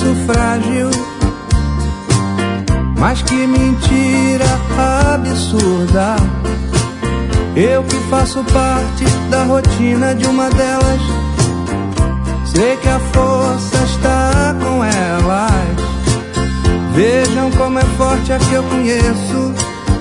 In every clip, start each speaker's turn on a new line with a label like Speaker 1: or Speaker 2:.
Speaker 1: sexo frágil. Mas que mentira absurda. Eu que faço parte da rotina de uma delas, sei que a força está com elas. Vejam como é forte a que eu conheço.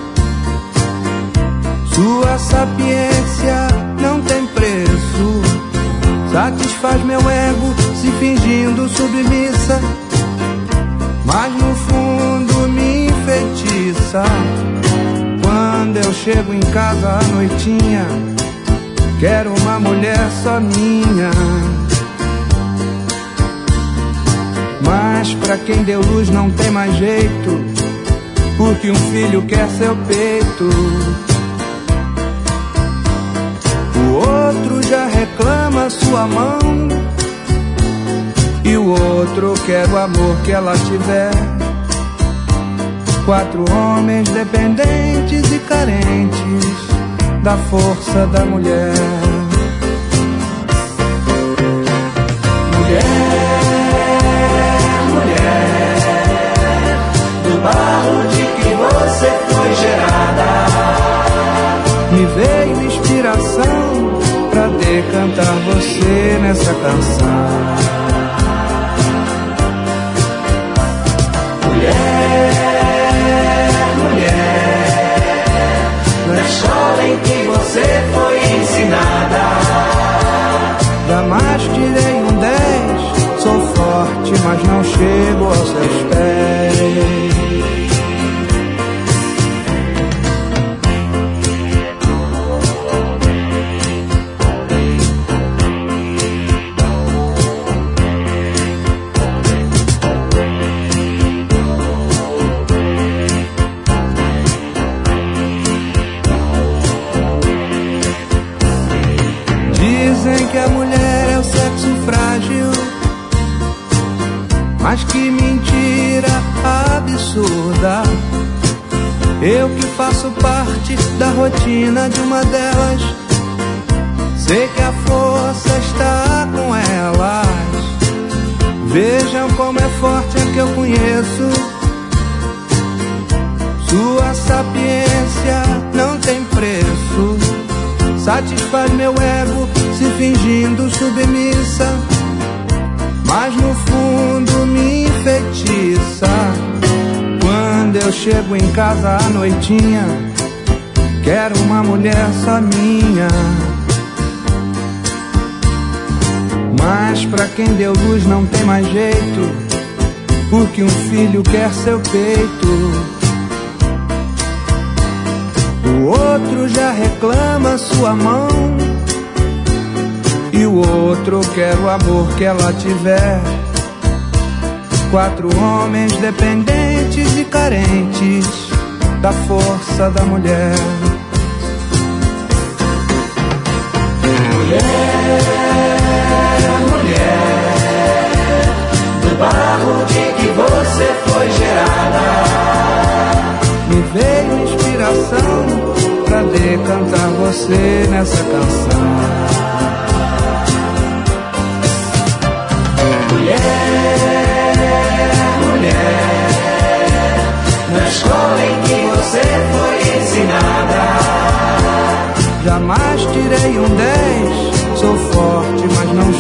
Speaker 1: Sua sapiência não tem preço. Satisfaz meu ego se fingindo submissa, mas no fundo me enfeitiça. Quando eu chego em casa à noitinha, quero uma mulher só minha. Mas pra quem deu luz não tem mais jeito, porque um filho quer seu peito. O outro já reclama sua mão, e o outro quer o amor que ela tiver. 4 homens dependentes e carentes da força da mulher. Mulher, mulher, do barro de que você foi gerada, me veio inspiração pra decantar você nessa canção. Na escola em que você foi ensinada, jamais tirei um 10. Sou forte, mas não chego aos seus pés. Dizem que a mulher é o sexo frágil, mas que mentira absurda. Eu que faço parte da rotina de uma delas, sei que a força está com elas. Vejam como é forte a que eu conheço. Sua sapiência não tem preço. Satisfaz meu ego se fingindo submissa, mas no fundo me enfeitiça. Quando eu chego em casa à noitinha, quero uma mulher só minha. Mas pra quem deu luz não tem mais jeito, porque um filho quer seu peito. O outro já reclama sua mão, e o outro quer o amor que ela tiver. 4 homens dependentes e carentes da força da mulher. Mulher, mulher, do barro de que você foi gerada, me veio inspiração pra decantar você nessa canção. Mulher, mulher, na escola em que você foi ensinada, jamais tirei um 10. Sou forte, mas não